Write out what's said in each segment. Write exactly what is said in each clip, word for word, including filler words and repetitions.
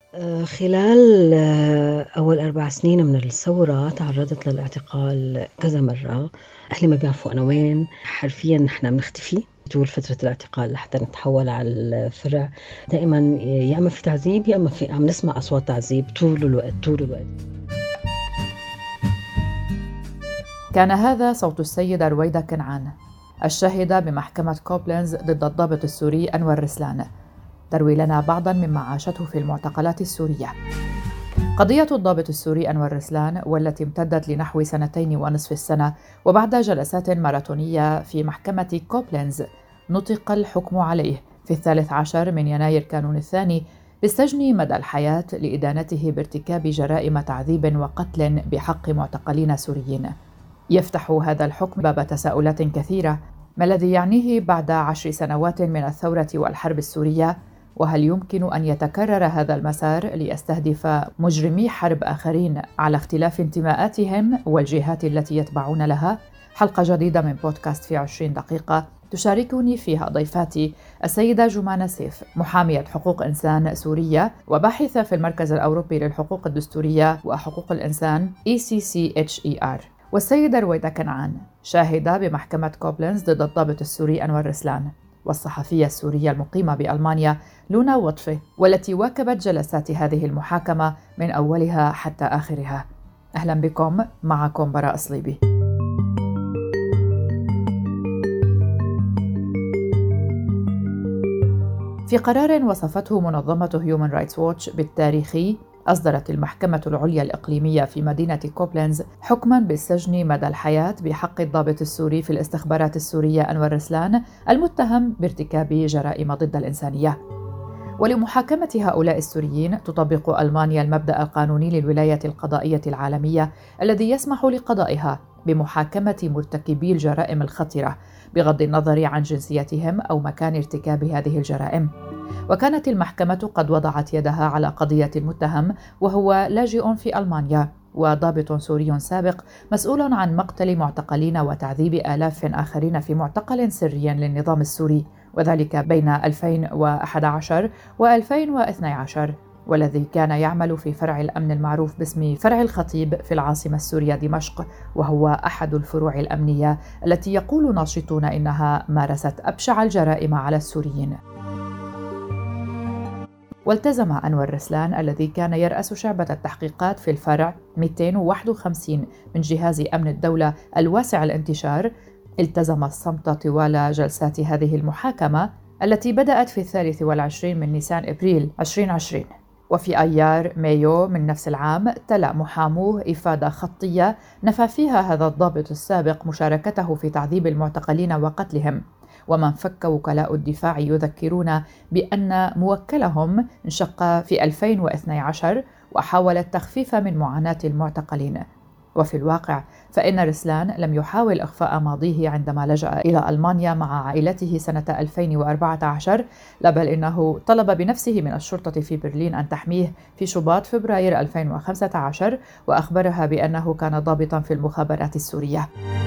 آه، خلال آه، أول أربع سنين من الثورة تعرضت للاعتقال كذا مرة. أهلي ما بيعرفوا أنا وين، حرفيا نحن بنختفي طول فترة الاعتقال لحتى نتحول على الفرع. دائما يا إما في تعذيب يا إما في عم نسمع أصوات تعذيب طول الوقت طول الوقت. كان هذا صوت السيدة رويدة كنعان الشاهدة بمحكمة كوبلينز ضد الضابط السوري أنور رسلان، تروي لنا بعضاً مما عاشته في المعتقلات السورية. قضية الضابط السوري أنور رسلان والتي امتدت لنحو سنتين ونصف السنة، وبعد جلسات ماراثونية في محكمة كوبلينز نطق الحكم عليه في الثالث عشر من يناير كانون الثاني بالسجن مدى الحياة لإدانته بارتكاب جرائم تعذيب وقتل بحق معتقلين سوريين. يفتح هذا الحكم باب تساؤلات كثيرة: ما الذي يعنيه بعد عشر سنوات من الثورة والحرب السورية؟ وهل يمكن أن يتكرر هذا المسار ليستهدف مجرمي حرب آخرين على اختلاف انتماءاتهم والجهات التي يتبعون لها؟ حلقة جديدة من بودكاست في عشرين دقيقة تشاركني فيها ضيفاتي السيدة جمانة سيف، محامية حقوق إنسان سورية وباحثة في المركز الأوروبي للحقوق الدستورية وحقوق الإنسان إي سي سي إتش إي آر، والسيدة رويدة كنعان، شاهدة بمحكمة كوبلينز ضد الضابط السوري أنور رسلان، والصحفية السورية المقيمة بألمانيا لونا وطفي، والتي واكبت جلسات هذه المحاكمة من أولها حتى آخرها. أهلا بكم، معكم براء صليبي. في قرار وصفته منظمة هيومن رايتس ووتش بالتاريخي، أصدرت المحكمة العليا الإقليمية في مدينة كوبلينز حكماً بالسجن مدى الحياة بحق الضابط السوري في الاستخبارات السورية أنور رسلان المتهم بارتكاب جرائم ضد الإنسانية. ولمحاكمة هؤلاء السوريين تطبق ألمانيا المبدأ القانوني للولاية القضائية العالمية الذي يسمح لقضائها بمحاكمة مرتكبي الجرائم الخطرة بغض النظر عن جنسيتهم أو مكان ارتكاب هذه الجرائم. وكانت المحكمة قد وضعت يدها على قضية المتهم وهو لاجئ في ألمانيا وضابط سوري سابق مسؤول عن مقتل معتقلين وتعذيب آلاف آخرين في معتقل سري للنظام السوري، وذلك بين ألفين وأحد عشر وألفين واثني عشر، والذي كان يعمل في فرع الأمن المعروف باسم فرع الخطيب في العاصمة السورية دمشق، وهو أحد الفروع الأمنية التي يقول ناشطون إنها مارست أبشع الجرائم على السوريين. والتزم أنور رسلان الذي كان يرأس شعبة التحقيقات في الفرع مئتين وواحد وخمسين من جهاز أمن الدولة الواسع الانتشار، التزم الصمت طوال جلسات هذه المحاكمة التي بدأت في الثالث والعشرين من نيسان إبريل ألفين وعشرين. وفي أيار مايو من نفس العام تلا محاموه إفادة خطية نفى فيها هذا الضابط السابق مشاركته في تعذيب المعتقلين وقتلهم. ومن فك وكلاء الدفاع يذكرون بأن موكلهم انشق في ألفين واثني عشر وحاول التخفيف من معاناة المعتقلين. وفي الواقع فإن رسلان لم يحاول إخفاء ماضيه عندما لجأ إلى ألمانيا مع عائلته سنة ألفين وأربعة عشر، لا بل إنه طلب بنفسه من الشرطة في برلين أن تحميه في شباط فبراير ألفين وخمسة عشر، وأخبرها بأنه كان ضابطا في المخابرات السورية.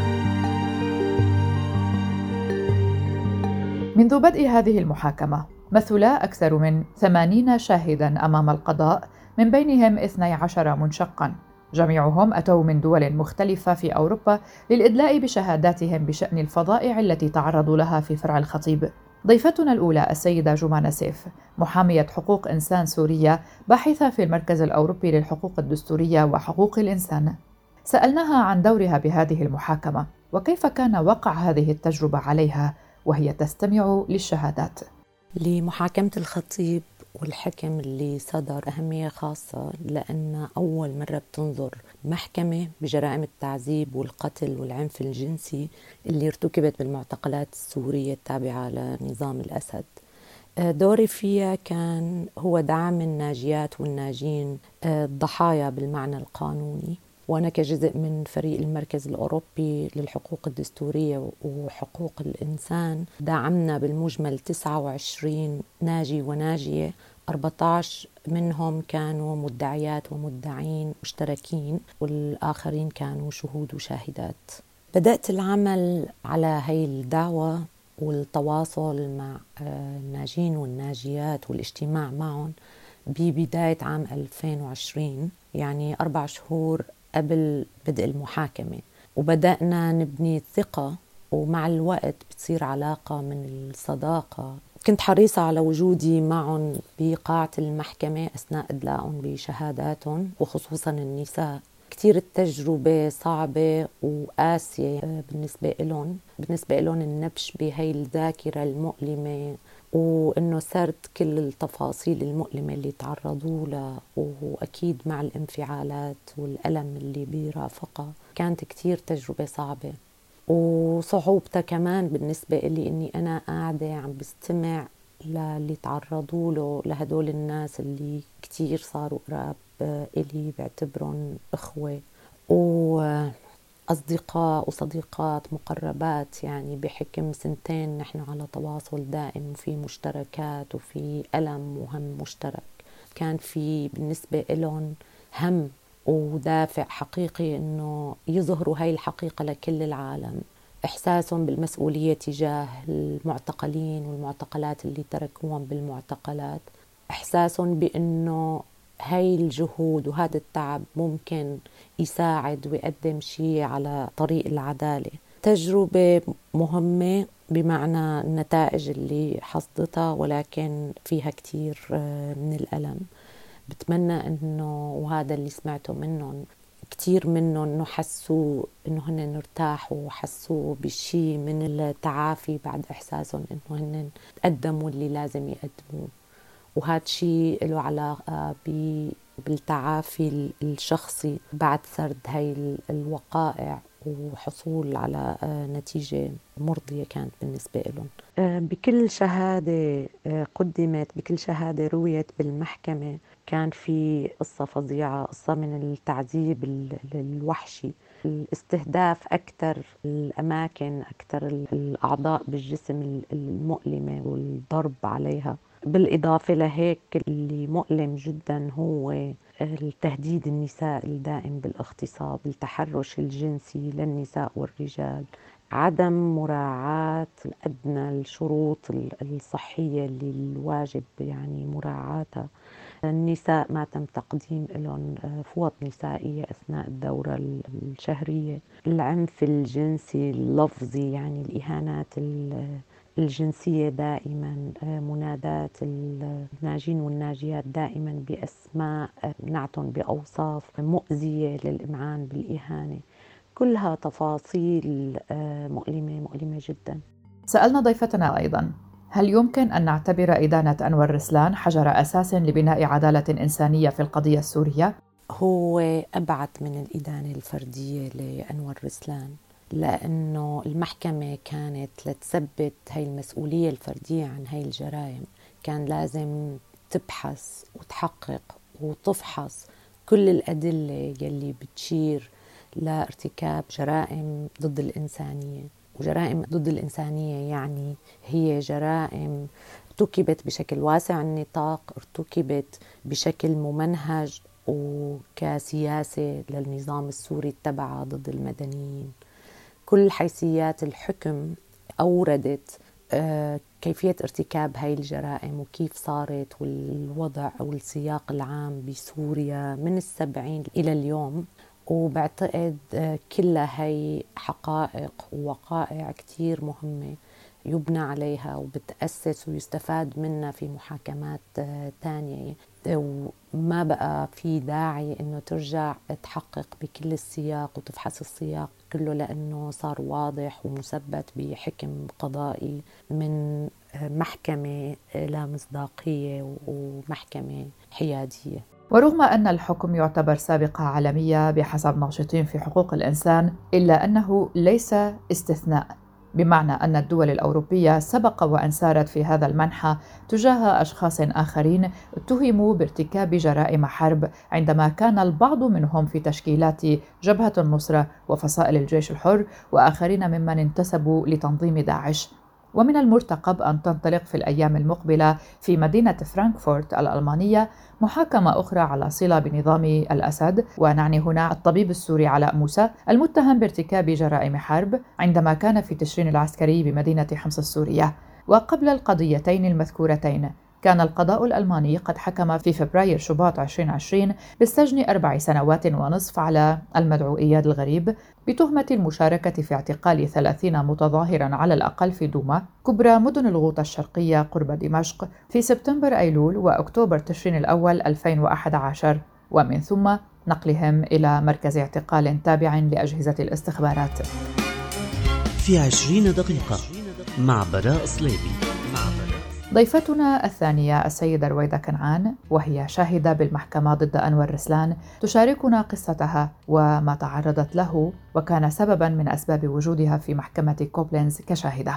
منذ بدء هذه المحاكمة مثل أكثر من ثمانين شاهداً أمام القضاء، من بينهم اثني عشر منشقاً، جميعهم أتوا من دول مختلفة في أوروبا للإدلاء بشهاداتهم بشأن الفظائع التي تعرضوا لها في فرع الخطيب. ضيفتنا الأولى السيدة جمانة سيف، محامية حقوق إنسان سورية باحثة في المركز الأوروبي للحقوق الدستورية وحقوق الإنسان. سألناها عن دورها بهذه المحاكمة وكيف كان وقع هذه التجربة عليها وهي تستمع للشهادات. لمحاكمة الخطيب والحكم اللي صدر أهمية خاصة لأن أول مرة بتنظر محكمة بجرائم التعذيب والقتل والعنف الجنسي اللي ارتكبت بالمعتقلات السورية التابعة لنظام الأسد. دوري فيها كان هو دعم الناجيات والناجين، الضحايا بالمعنى القانوني، وأنا كجزء من فريق المركز الأوروبي للحقوق الدستورية وحقوق الإنسان دعمنا بالمجمل تسعة وعشرين ناجي وناجية، أربعة عشر منهم كانوا مدعيات ومدعين مشتركين والآخرين كانوا شهود وشاهدات. بدأت العمل على هاي الدعوة والتواصل مع الناجين والناجيات والاجتماع معهم ببداية عام ألفين وعشرين، يعني أربع شهور قبل بدء المحاكمة، وبدأنا نبني ثقة، ومع الوقت بتصير علاقة من الصداقة. كنت حريصة على وجودي معهم بقاعة المحكمة أثناء إدلاءهم بشهاداتهم، وخصوصا النساء. كتير التجربة صعبة وقاسية بالنسبة لهم بالنسبة لهم النبش بهاي الذاكرة المؤلمة، وإنه سرد كل التفاصيل المؤلمة اللي تعرضوا لها، وأكيد مع الانفعالات والألم اللي بيرافقها. كانت كتير تجربة صعبة، وصعوبتها كمان بالنسبة لي إني أنا قاعدة عم بستمع للي تعرضوا له، لهدول الناس اللي كتير صاروا قراب إلي، بعتبرهم إخوة وأصدقاء وصديقات مقربات. يعني بحكم سنتين نحن على تواصل دائم، وفي مشتركات وفي ألم وهم مشترك. كان في بالنسبة لهم هم ودافع حقيقي إنه يظهروا هاي الحقيقة لكل العالم. إحساسهم بالمسؤولية تجاه المعتقلين والمعتقلات اللي تركوهم بالمعتقلات، إحساسهم بأنه هاي الجهود وهذا التعب ممكن يساعد ويقدم شيء على طريق العدالة. تجربة مهمة بمعنى النتائج اللي حصدتها، ولكن فيها كتير من الألم. بتمنى إنه، وهذا اللي سمعته منهم كتير منهم، إنه حسوا إنه هن ارتاحوا وحسوا بشيء من التعافي بعد إحساسهم إنه هن قدموا اللي لازم يقدموه. وهذا شيء له علاقة بالتعافي الشخصي بعد سرد هاي الوقائع وحصول على نتيجة مرضية كانت بالنسبة لهم. بكل شهادة قدمت، بكل شهادة رويت بالمحكمة، كان في قصة فظيعة، قصة من التعذيب الوحشي، الاستهداف أكثر الأماكن، أكثر الأعضاء بالجسم المؤلمة والضرب عليها. بالإضافة لهيك اللي مؤلم جدا هو التهديد النساء الدائم بالاغتصاب، التحرش الجنسي للنساء والرجال، عدم مراعاة أدنى الشروط الصحية اللي الواجب يعني مراعاتها. النساء ما تم تقديم لهم فوط نسائية أثناء الدورة الشهرية، العنف الجنسي اللفظي، يعني الإهانات الجنسية دائما، منادات الناجين والناجيات دائما بأسماء، نعتهم بأوصاف مؤذية للإمعان بالإهانة. كلها تفاصيل مؤلمة مؤلمة جدا. سألنا ضيفتنا أيضا: هل يمكن أن نعتبر إدانة أنور رسلان حجر أساس لبناء عدالة إنسانية في القضية السورية؟ هو أبعد من الإدانة الفردية لأنور رسلان، لأنه المحكمة كانت لتثبت هاي المسؤولية الفردية عن هاي الجرائم. كان لازم تبحث وتحقق وتفحص كل الأدلة يلي بتشير لارتكاب جرائم ضد الإنسانية. وجرائم ضد الإنسانية يعني هي جرائم ارتكبت بشكل واسع النطاق، ارتكبت بشكل ممنهج وكسياسة للنظام السوري اتبعها ضد المدنيين. كل حيثيات الحكم أوردت كيفية ارتكاب هاي الجرائم وكيف صارت، والوضع أو السياق العام بسوريا من السبعين إلى اليوم. وبعتقد كلها هاي حقائق ووقائع كتير مهمة يبنى عليها وبتأسس ويستفاد منها في محاكمات تانية، وما بقى في داعي إنه ترجع تحقق بكل السياق وتفحص السياق كله، لأنه صار واضح ومثبت بحكم قضائي من محكمة لا مصداقية ومحكمة حيادية. ورغم أن الحكم يعتبر سابقة عالمية بحسب ناشطين في حقوق الإنسان، إلا أنه ليس استثناء، بمعنى أن الدول الأوروبية سبق وأن سارت في هذا المنحى تجاه أشخاص آخرين اتهموا بارتكاب جرائم حرب، عندما كان البعض منهم في تشكيلات جبهة النصرة وفصائل الجيش الحر، وآخرين ممن انتسبوا لتنظيم داعش. ومن المرتقب أن تنطلق في الأيام المقبلة في مدينة فرانكفورت الألمانية محاكمة أخرى على صلة بنظام الأسد، ونعني هنا الطبيب السوري علاء موسى المتهم بارتكاب جرائم حرب عندما كان في تشرين العسكري بمدينة حمص السورية. وقبل القضيتين المذكورتين كان القضاء الألماني قد حكم في فبراير شباط ألفين وعشرين بالسجن أربع سنوات ونصف على المدعو إياد الغريب بتهمة المشاركة في اعتقال ثلاثين متظاهرا على الأقل في دوما كبرى مدن الغوطة الشرقية قرب دمشق في سبتمبر أيلول وأكتوبر تشرين الأول ألفين وأحد عشر، ومن ثم نقلهم إلى مركز اعتقال تابع لأجهزة الاستخبارات. في عشرين دقيقة مع براء صليبي. ضيفتنا الثانية السيدة رويدة كنعان، وهي شاهدة بالمحكمة ضد أنور رسلان، تشاركنا قصتها وما تعرضت له وكان سبباً من أسباب وجودها في محكمة كوبلينز كشاهدة.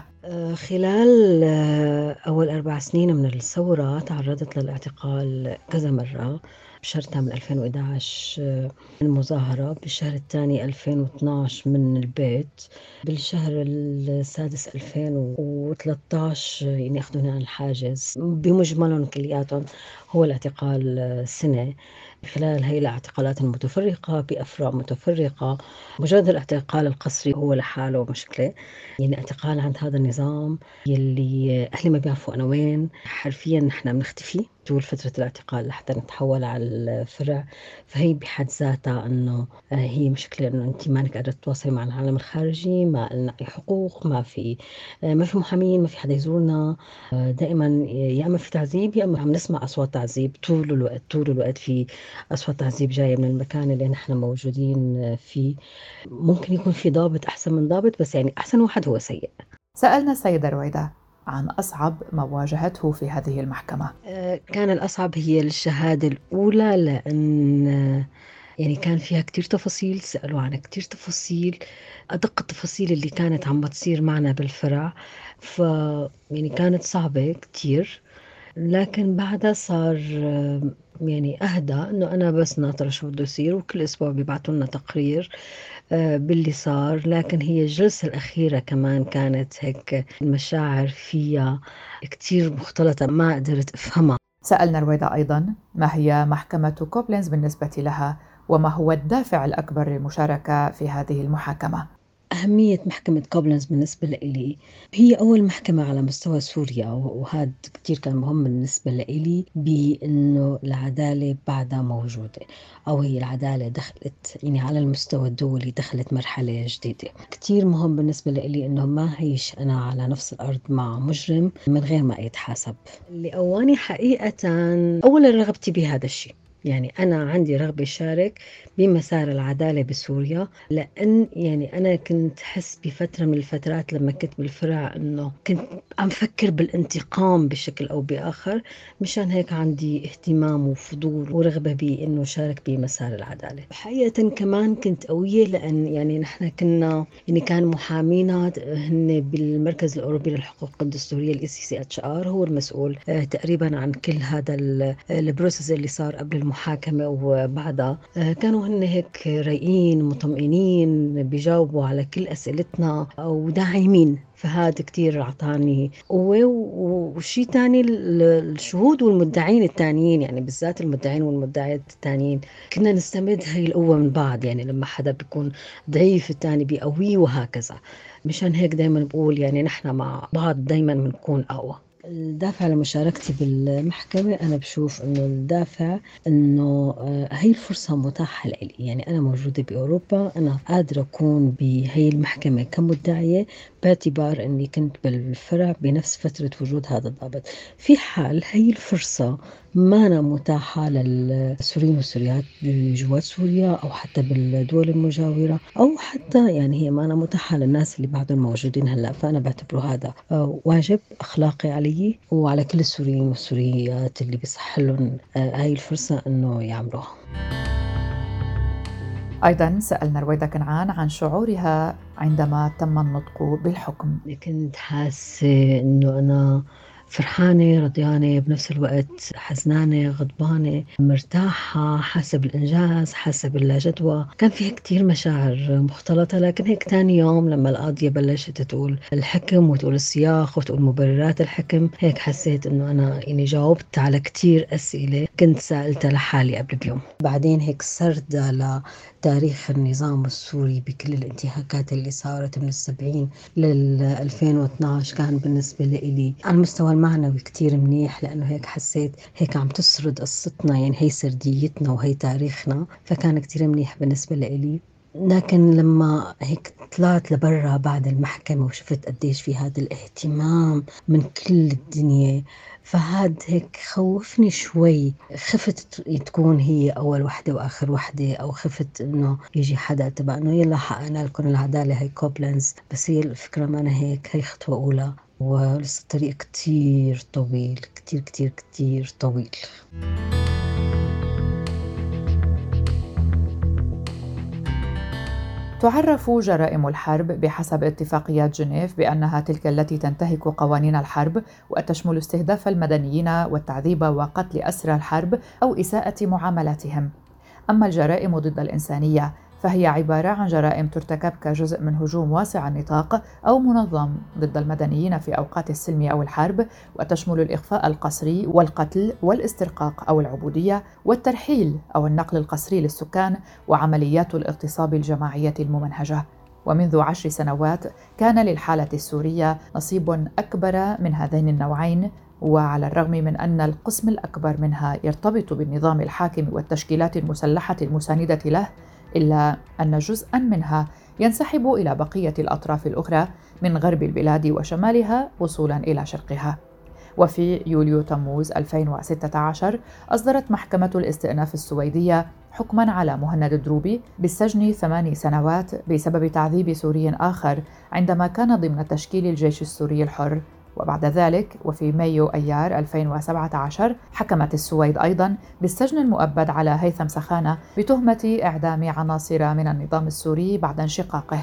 خلال أول أربع سنين من الثورة تعرضت للاعتقال كذا مرة. بشهر من ألفين وإحدى عشر من مظاهرة، بالشهر الثاني ألفين واثني عشر من البيت، بالشهر السادس ألفين وثلاثة عشر يعني أخذوني عن الحاجز. بمجملهم كلياتهم هو الاعتقال سنة. خلال هي الاعتقالات المتفرقة بأفرع متفرقة، مجرد الاعتقال القسري هو لحاله مشكلة. يعني اعتقال عند هذا النظام يلي أهلي ما بيعرفوا أنا وين، حرفيا نحن بنختفي طول فترة الاعتقال لحتى نتحول على الفرع. فهي بحد ذاتها أنه هي مشكلة، أنه أنت ما قادرة تتواصلي مع العالم الخارجي، ما لنا أي حقوق، ما في ما في محامين، ما في حدا يزورنا. دائما يا أما في تعذيب يا أما عم نسمع أصوات تعذيب طول الوقت. طول الوقت في أصوات تعذيب جاية من المكان اللي نحن موجودين فيه. ممكن يكون في ضابط أحسن من ضابط، بس يعني أحسن واحد هو سيء. سألنا السيدة رويدة عن أصعب ما واجهته في هذه المحكمة. كان الأصعب هي الشهادة الأولى، لأن يعني كان فيها كتير تفاصيل، سألوا عن كتير تفاصيل، أدق التفاصيل اللي كانت عم بتصير معنا بالفرع. ف يعني كانت صعبة كتير، لكن بعدها صار يعني أهدى، إنه أنا بس ناطرة شو بده يصير، وكل أسبوع بيبعتوا لنا تقرير باللي صار. لكن هي الجلسة الأخيرة كمان كانت هيك المشاعر فيها كتير مختلطة، ما قدرت أفهمها. سألنا رويدة أيضا ما هي محكمة كوبلينز بالنسبة لها، وما هو الدافع الأكبر للمشاركة في هذه المحاكمة. أهمية محكمة كوبلينز بالنسبة لي هي أول محكمة على مستوى سوريا، وهذا كتير كان مهم بالنسبة لي، بأنه العدالة بعدها موجودة، أو هي العدالة دخلت يعني على المستوى الدولي، دخلت مرحلة جديدة. كتير مهم بالنسبة لي أنه ما هيش أنا على نفس الأرض مع مجرم من غير ما يتحاسب. اللي أواني حقيقة أولا رغبتي بهذا الشيء، يعني أنا عندي رغبة شارك بمسار العدالة بسوريا، لأن يعني أنا كنت حس بفترة من الفترات لما كنت بالفرع أنه كنت عم فكر بالانتقام بشكل أو بآخر. مشان هيك عندي اهتمام وفضول ورغبة بأنه شارك بمسار العدالة. حقيقة كمان كنت قوية، لأن يعني نحن كنا يعني كان محامينا هن بالمركز الأوروبي للحقوق الدستورية ال إي سي سي إتش آر هو المسؤول تقريبا عن كل هذا البروسيس اللي صار قبل المحاكمة وبعدها. كانوا هن هيك رايقين مطمئنين، بيجاوبوا على كل أسئلتنا وداعمين. فهذا كتير أعطاني قوة. وشيء تاني الشهود والمدعين التانيين، يعني بالذات المدعين والمدعيات التانيين كنا نستمد هاي القوة من بعض. يعني لما حدا بيكون ضعيف التاني بيقويه وهكذا. مشان هيك دايما بقول يعني نحن مع بعض دايما بنكون أقوى. الدافع لمشاركتي بالمحكمة أنا بشوف إنه الدافع إنه هاي الفرصة متاحة لي. يعني أنا موجودة بأوروبا، أنا قادرة أكون بهاي المحكمة كمدعية باعتبار إني كنت بالفرع بنفس فترة وجود هذا الضابط. في حال هاي الفرصة ما أنا متاحة للسوريين والسوريات جوات سوريا أو حتى بالدول المجاورة، أو حتى يعني هي ما أنا متاحة للناس اللي بعدهم موجودين هلأ، فأنا بعتبره هذا واجب أخلاقي علي وعلى كل السوريين والسوريات اللي بيصح لهم هاي الفرصة إنه يعملوها. أيضا سألنا رويدة كنعان عن شعورها عندما تم النطق بالحكم. كنت حاسة إنه أنا فرحانة رضيانة بنفس الوقت، حزنانة غضبانة مرتاحة، حاسة بالإنجاز حاسة باللاجدوى. كان فيها كتير مشاعر مختلطة. لكن هيك تاني يوم لما القاضية بلشت تقول الحكم وتقول السياق وتقول مبررات الحكم، هيك حسيت إنه أنا يعني جاوبت على كتير أسئلة كنت سألتها لحالي قبل بيوم. بعدين هيك سردة لتاريخ النظام السوري بكل الانتهاكات اللي صارت من السبعين لل ألفين واثني عشر كان بالنسبة لي على المستوى انتقال معنوي كتير منيح، لأنه هيك حسيت هيك عم تسرد قصتنا، يعني هي سرديتنا وهي تاريخنا، فكان كتير منيح بالنسبة لإلي. لكن لما هيك طلعت لبرا بعد المحكمة وشفت قديش في هذا الاهتمام من كل الدنيا، فهاد هيك خوفني شوي. خفت تكون هي أول وحدة وآخر وحدة، أو خفت إنه يجي حدا تبع إنه يلا حقنا لكم العدالة هي كوبلنز. بس هي الفكرة ما أنا هيك، هي خطوة أولى ولسه الطريق كتير طويل، كتير كتير كتير طويل. تعرف جرائم الحرب بحسب اتفاقيات جنيف بأنها تلك التي تنتهك قوانين الحرب وتشمل استهداف المدنيين والتعذيب وقتل أسرى الحرب أو إساءة معاملاتهم. أما الجرائم ضد الإنسانية فهي عبارة عن جرائم ترتكب كجزء من هجوم واسع النطاق أو منظم ضد المدنيين في أوقات السلم أو الحرب، وتشمل الإخفاء القسري والقتل والاسترقاق أو العبودية والترحيل أو النقل القسري للسكان وعمليات الاغتصاب الجماعية الممنهجة. ومنذ عشر سنوات كان للحالة السورية نصيب أكبر من هذين النوعين، وعلى الرغم من أن القسم الأكبر منها يرتبط بالنظام الحاكم والتشكيلات المسلحة المساندة له، إلا أن جزءاً منها ينسحب إلى بقية الأطراف الأخرى من غرب البلاد وشمالها وصولاً إلى شرقها. وفي يوليو تموز ألفين وستة عشر أصدرت محكمة الاستئناف السويدية حكماً على مهند دروبي بالسجن ثماني سنوات بسبب تعذيب سوري آخر عندما كان ضمن تشكيل الجيش السوري الحر. وبعد ذلك وفي مايو أيار ألفين وسبعة عشر حكمت السويد أيضاً بالسجن المؤبد على هيثم سخانة بتهمة إعدام عناصر من النظام السوري بعد انشقاقه.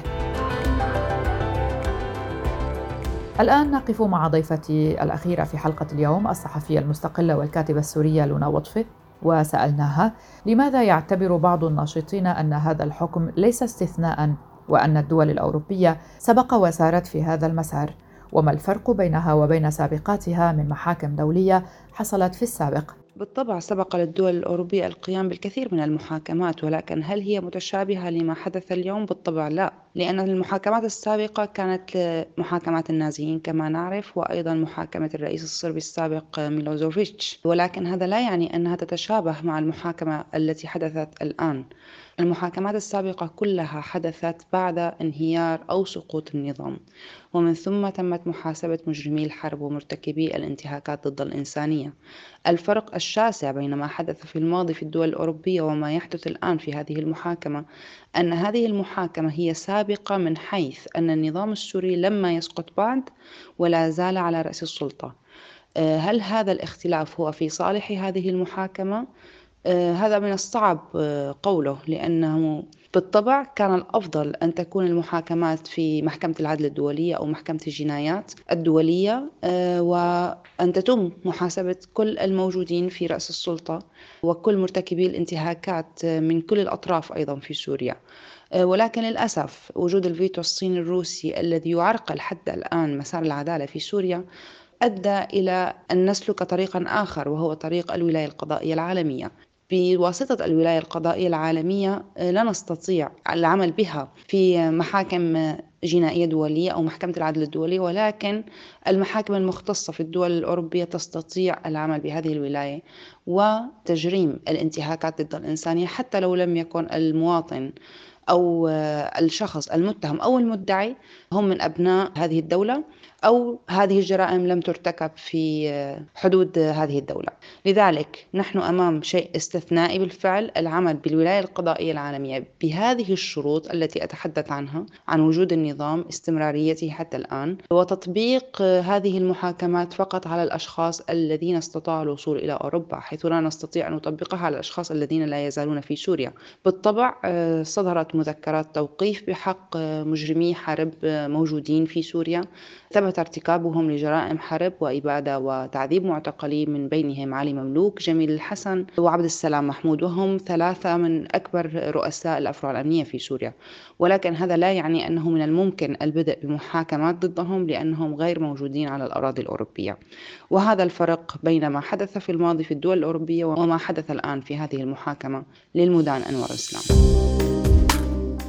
الآن نقف مع ضيفتي الأخيرة في حلقة اليوم، الصحفية المستقلة والكاتبة السورية لونا وطفة، وسألناها لماذا يعتبر بعض الناشطين أن هذا الحكم ليس استثناءً، وأن الدول الأوروبية سبق وسارت في هذا المسار، وما الفرق بينها وبين سابقاتها من محاكم دولية حصلت في السابق. بالطبع سبق للدول الأوروبية القيام بالكثير من المحاكمات، ولكن هل هي متشابهة لما حدث اليوم؟ بالطبع لا، لأن المحاكمات السابقة كانت محاكمات النازيين كما نعرف، وأيضا محاكمة الرئيس الصربي السابق ميلوزوفيتش، ولكن هذا لا يعني أنها تتشابه مع المحاكمة التي حدثت الآن. المحاكمات السابقة كلها حدثت بعد انهيار أو سقوط النظام، ومن ثم تمت محاسبة مجرمي الحرب ومرتكبي الانتهاكات ضد الإنسانية. الفرق الشاسع بين ما حدث في الماضي في الدول الأوروبية وما يحدث الآن في هذه المحاكمة أن هذه المحاكمة هي سابقة، من حيث أن النظام السوري لما يسقط بعد ولا زال على رأس السلطة. هل هذا الاختلاف هو في صالح هذه المحاكمة؟ هذا من الصعب قوله، لأنه بالطبع كان الأفضل أن تكون المحاكمات في محكمة العدل الدولية أو محكمة الجنايات الدولية، وأن تتم محاسبة كل الموجودين في رأس السلطة وكل مرتكبي الانتهاكات من كل الأطراف أيضا في سوريا. ولكن للأسف وجود الفيتو الصيني الروسي الذي يعرقل حتى الآن مسار العدالة في سوريا أدى إلى أن نسلك طريقا آخر، وهو طريق الولاية القضائية العالمية. بواسطة الولاية القضائية العالمية لا نستطيع العمل بها في محاكم جنائية دولية أو محكمة العدل الدولي، ولكن المحاكم المختصة في الدول الأوروبية تستطيع العمل بهذه الولاية وتجريم الانتهاكات ضد الإنسانية، حتى لو لم يكن المواطن أو الشخص المتهم أو المدعي هم من أبناء هذه الدولة، أو هذه الجرائم لم ترتكب في حدود هذه الدولة. لذلك نحن أمام شيء استثنائي بالفعل، العمل بالولاية القضائية العالمية بهذه الشروط التي أتحدث عنها، عن وجود النظام، استمراريته حتى الآن، وتطبيق هذه المحاكمات فقط على الأشخاص الذين استطاعوا الوصول إلى أوروبا، حيث لا نستطيع أن نطبقها على الأشخاص الذين لا يزالون في سوريا. بالطبع صدرت مذكرات توقيف بحق مجرمي حرب موجودين في سوريا ثبت ارتكابهم لجرائم حرب وإبادة وتعذيب معتقلين، من بينهم علي مملوك، جميل الحسن وعبد السلام محمود، وهم ثلاثة من أكبر رؤساء الأفرع الأمنية في سوريا. ولكن هذا لا يعني أنه من الممكن البدء بمحاكمات ضدهم، لأنهم غير موجودين على الأراضي الأوروبية. وهذا الفرق بين ما حدث في الماضي في الدول الأوروبية وما حدث الآن في هذه المحاكمة للمدان أنور الإسلام.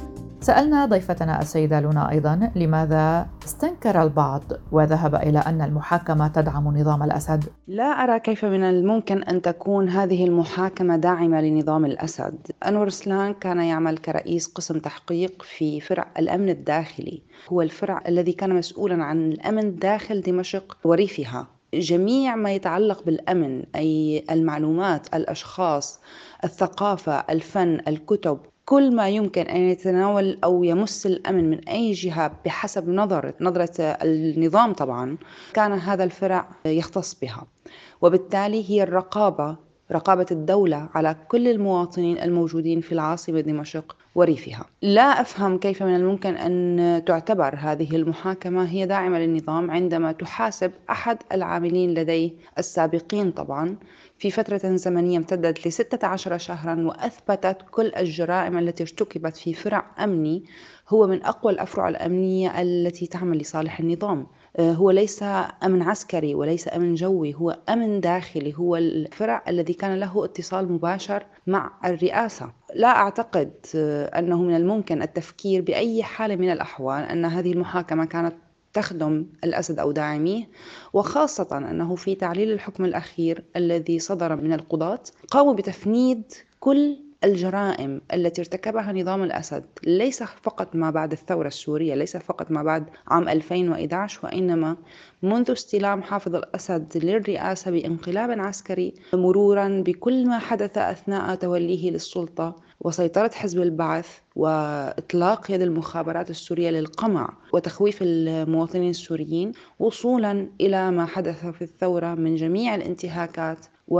سألنا ضيفتنا السيدة لونا أيضاً لماذا استنكر البعض وذهب إلى أن المحاكمة تدعم نظام الأسد؟ لا أرى كيف من الممكن أن تكون هذه المحاكمة داعمة لنظام الأسد. أنور رسلان كان يعمل كرئيس قسم تحقيق في فرع الأمن الداخلي، هو الفرع الذي كان مسؤولاً عن الأمن داخل دمشق وريفها. جميع ما يتعلق بالأمن، أي المعلومات، الأشخاص، الثقافة، الفن، الكتب، كل ما يمكن أن يتناول أو يمس الأمن من أي جهة بحسب نظرة نظرة النظام طبعا، كان هذا الفرع يختص بها. وبالتالي هي الرقابة، رقابة الدولة على كل المواطنين الموجودين في العاصمة دمشق وريفها. لا أفهم كيف من الممكن أن تعتبر هذه المحاكمة هي داعمة للنظام عندما تحاسب أحد العاملين لديه السابقين طبعا في فترة زمنية امتدت لستة عشر شهرا، وأثبتت كل الجرائم التي ارتكبت في فرع أمني هو من أقوى الأفرع الأمنية التي تعمل لصالح النظام. هو ليس أمن عسكري وليس أمن جوي، هو أمن داخلي، هو الفرع الذي كان له اتصال مباشر مع الرئاسة. لا أعتقد أنه من الممكن التفكير بأي حال من الأحوال أن هذه المحاكمة كانت تخدم الأسد أو داعميه، وخاصة أنه في تعليل الحكم الأخير الذي صدر من القضاة قاموا بتفنيد كل الجرائم التي ارتكبها نظام الأسد، ليس فقط ما بعد الثورة السورية، ليس فقط ما بعد عام ألفين وإحدى عشر، وإنما منذ استلام حافظ الأسد للرئاسة بانقلاب عسكري، مرورا بكل ما حدث أثناء توليه للسلطة وسيطرة حزب البعث وإطلاق يد المخابرات السورية للقمع وتخويف المواطنين السوريين، وصولا إلى ما حدث في الثورة من جميع الانتهاكات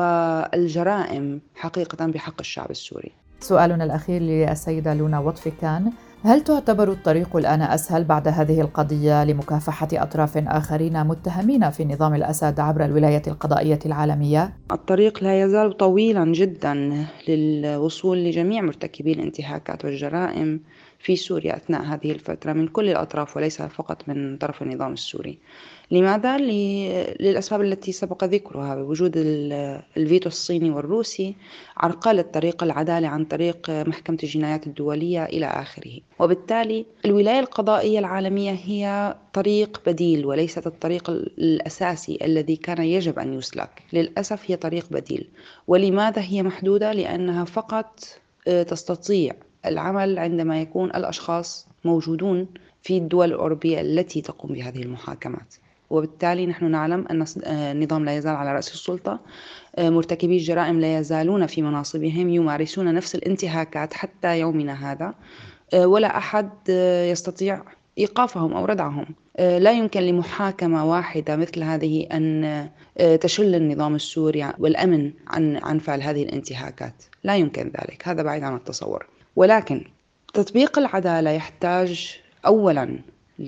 والجرائم حقيقة بحق الشعب السوري. سؤالنا الأخير للسيدة لونا وطفي كان: هل تعتبر الطريق الآن أسهل بعد هذه القضية لمكافحة أطراف آخرين متهمين في نظام الأسد عبر الولاية القضائية العالمية؟ الطريق لا يزال طويلا جدا للوصول لجميع مرتكبي الانتهاكات والجرائم في سوريا أثناء هذه الفترة من كل الأطراف وليس فقط من طرف النظام السوري. لماذا؟ للأسباب التي سبق ذكرها، بوجود الفيتو الصيني والروسي، عرقلة طريق العدالة عن طريق محكمة الجنايات الدولية إلى آخره. وبالتالي الولاية القضائية العالمية هي طريق بديل وليست الطريق الأساسي الذي كان يجب أن يسلك. للأسف هي طريق بديل. ولماذا هي محدودة؟ لأنها فقط تستطيع العمل عندما يكون الأشخاص موجودون في الدول الأوروبية التي تقوم بهذه المحاكمات. وبالتالي نحن نعلم أن النظام لا يزال على رأس السلطة، مرتكبي الجرائم لا يزالون في مناصبهم يمارسون نفس الانتهاكات حتى يومنا هذا، ولا أحد يستطيع إيقافهم أو ردعهم. لا يمكن لمحاكمة واحدة مثل هذه أن تشل النظام السوري والأمن عن عن فعل هذه الانتهاكات، لا يمكن ذلك، هذا بعيد عن التصور. ولكن تطبيق العدالة يحتاج أولاً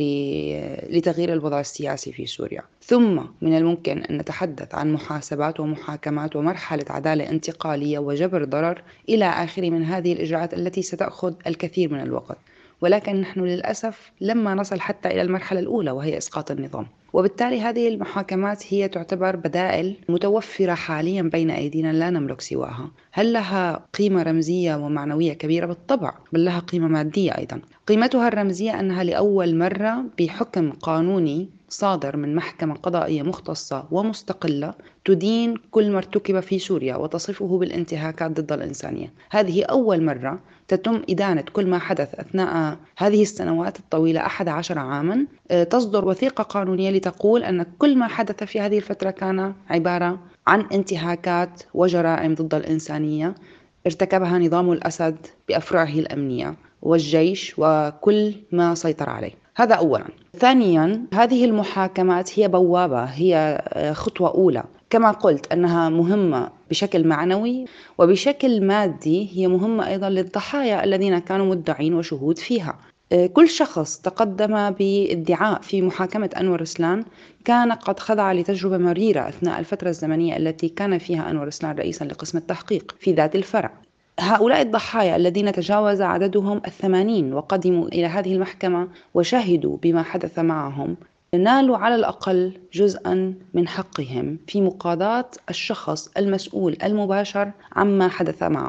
لتغيير الوضع السياسي في سوريا، ثم من الممكن أن نتحدث عن محاسبات ومحاكمات ومرحلة عدالة انتقالية وجبر ضرر إلى آخر من هذه الإجراءات التي ستأخذ الكثير من الوقت. ولكن نحن للأسف لما نصل حتى إلى المرحلة الأولى وهي إسقاط النظام. وبالتالي هذه المحاكمات هي تعتبر بدائل متوفرة حاليا بين أيدينا لا نملك سواها. هل لها قيمة رمزية ومعنوية كبيرة؟ بالطبع، بل لها قيمة مادية أيضا. قيمتها الرمزية أنها لأول مرة بحكم قانوني صادر من محكمة قضائية مختصة ومستقلة تدين كل ما ارتكب في سوريا وتصفه بالانتهاكات ضد الإنسانية. هذه أول مرة تتم إدانة كل ما حدث أثناء هذه السنوات الطويلة أحد عشر عاما. تصدر وثيقة قانونية لتقول أن كل ما حدث في هذه الفترة كان عبارة عن انتهاكات وجرائم ضد الإنسانية ارتكبها نظام الأسد بأفرعه الأمنية والجيش وكل ما سيطر عليه. هذا أولا. ثانيا، هذه المحاكمات هي بوابة، هي خطوة أولى. كما قلت أنها مهمة بشكل معنوي وبشكل مادي، هي مهمة أيضا للضحايا الذين كانوا مدعين وشهود فيها. كل شخص تقدم بادعاء في محاكمة أنور رسلان كان قد خضع لتجربة مريرة أثناء الفترة الزمنية التي كان فيها أنور رسلان رئيسا لقسم التحقيق في ذات الفرع. هؤلاء الضحايا الذين تجاوز عددهم الثمانين وقدموا إلى هذه المحكمة وشهدوا بما حدث معهم نالوا على الأقل جزءا من حقهم في مقاضاة الشخص المسؤول المباشر عما حدث معهم.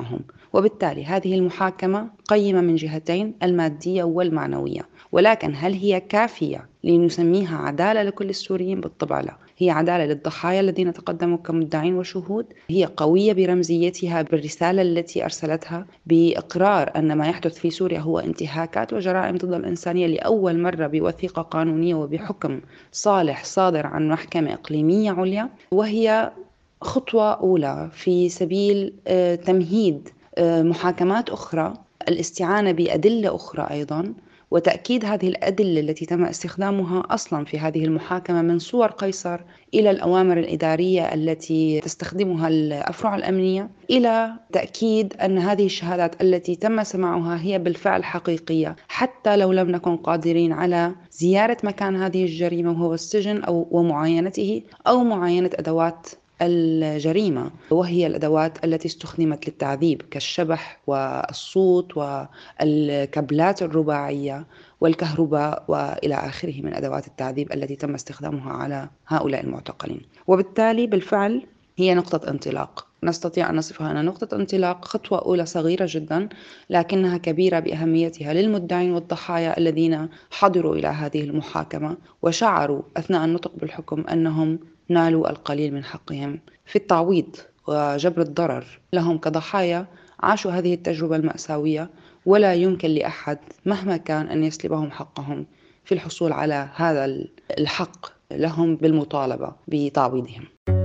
وبالتالي هذه المحاكمة قيمة من جهتين، المادية والمعنوية. ولكن هل هي كافية لنسميها عدالة لكل السوريين؟ بالطبع لا. هي عدالة للضحايا الذين تقدموا كمدعين وشهود، هي قوية برمزيتها بالرسالة التي أرسلتها بإقرار أن ما يحدث في سوريا هو انتهاكات وجرائم ضد الإنسانية لأول مرة بوثيقة قانونية وبحكم صالح صادر عن محكمة إقليمية عليا، وهي خطوة أولى في سبيل تمهيد محاكمات أخرى، الاستعانة بأدلة أخرى أيضاً، وتأكيد هذه الأدلة التي تم استخدامها أصلاً في هذه المحاكمة من صور قيصر إلى الأوامر الإدارية التي تستخدمها الأفرع الأمنية، إلى تأكيد أن هذه الشهادات التي تم سماعها هي بالفعل حقيقية، حتى لو لم نكن قادرين على زيارة مكان هذه الجريمة وهو السجن أو ومعاينته أو معاينة أدوات الجريمة، وهي الأدوات التي استخدمت للتعذيب كالشبح والصوت والكابلات الرباعية والكهرباء وإلى آخره من أدوات التعذيب التي تم استخدامها على هؤلاء المعتقلين. وبالتالي بالفعل هي نقطة انطلاق، نستطيع أن نصفها أنها نقطة انطلاق، خطوة أولى صغيرة جدا لكنها كبيرة بأهميتها للمدعين والضحايا الذين حضروا إلى هذه المحاكمة وشعروا أثناء النطق بالحكم أنهم نالوا القليل من حقهم في التعويض وجبر الضرر لهم كضحايا عاشوا هذه التجربة المأساوية، ولا يمكن لأحد مهما كان أن يسلبهم حقهم في الحصول على هذا الحق لهم بالمطالبة بتعويضهم.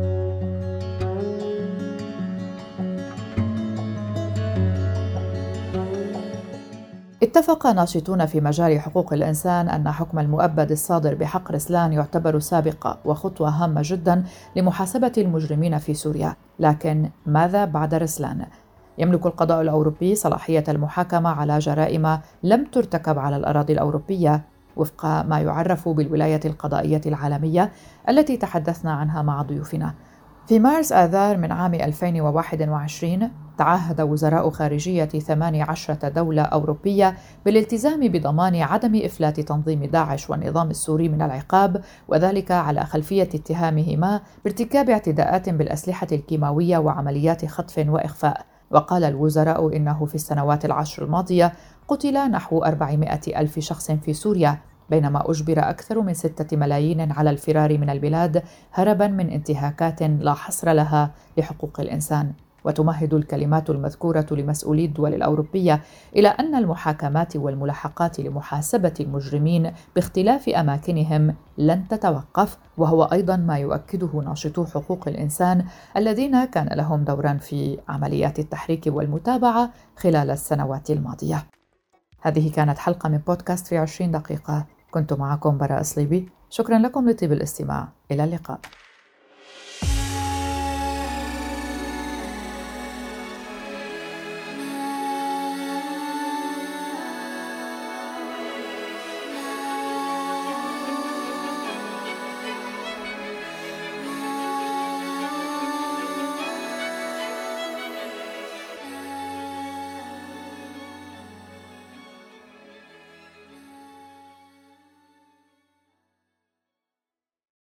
اتفق ناشطون في مجال حقوق الإنسان أن حكم المؤبد الصادر بحق رسلان يعتبر سابقة وخطوة هامة جدا لمحاسبة المجرمين في سوريا. لكن ماذا بعد رسلان؟ يملك القضاء الأوروبي صلاحية المحاكمة على جرائم لم ترتكب على الأراضي الأوروبية وفق ما يعرف بالولاية القضائية العالمية التي تحدثنا عنها مع ضيوفنا. في مارس آذار من عام ألفين وواحد وعشرين تعهد وزراء خارجية ثماني عشرة دولة أوروبية بالالتزام بضمان عدم إفلات تنظيم داعش والنظام السوري من العقاب، وذلك على خلفية اتهامهما بارتكاب اعتداءات بالأسلحة الكيماوية وعمليات خطف وإخفاء. وقال الوزراء إنه في السنوات العشر الماضية قتل نحو أربعمائة ألف شخص في سوريا، بينما أجبر أكثر من ستة ملايين على الفرار من البلاد هربا من انتهاكات لا حصر لها لحقوق الإنسان. وتمهد الكلمات المذكورة لمسؤولي الدول الأوروبية إلى أن المحاكمات والملاحقات لمحاسبة المجرمين باختلاف أماكنهم لن تتوقف، وهو أيضا ما يؤكده ناشطو حقوق الإنسان الذين كان لهم دورا في عمليات التحريك والمتابعة خلال السنوات الماضية. هذه كانت حلقة من بودكاست في عشرين دقيقة، كنت معكم براء صليبي، شكرا لكم لطيب الاستماع، إلى اللقاء.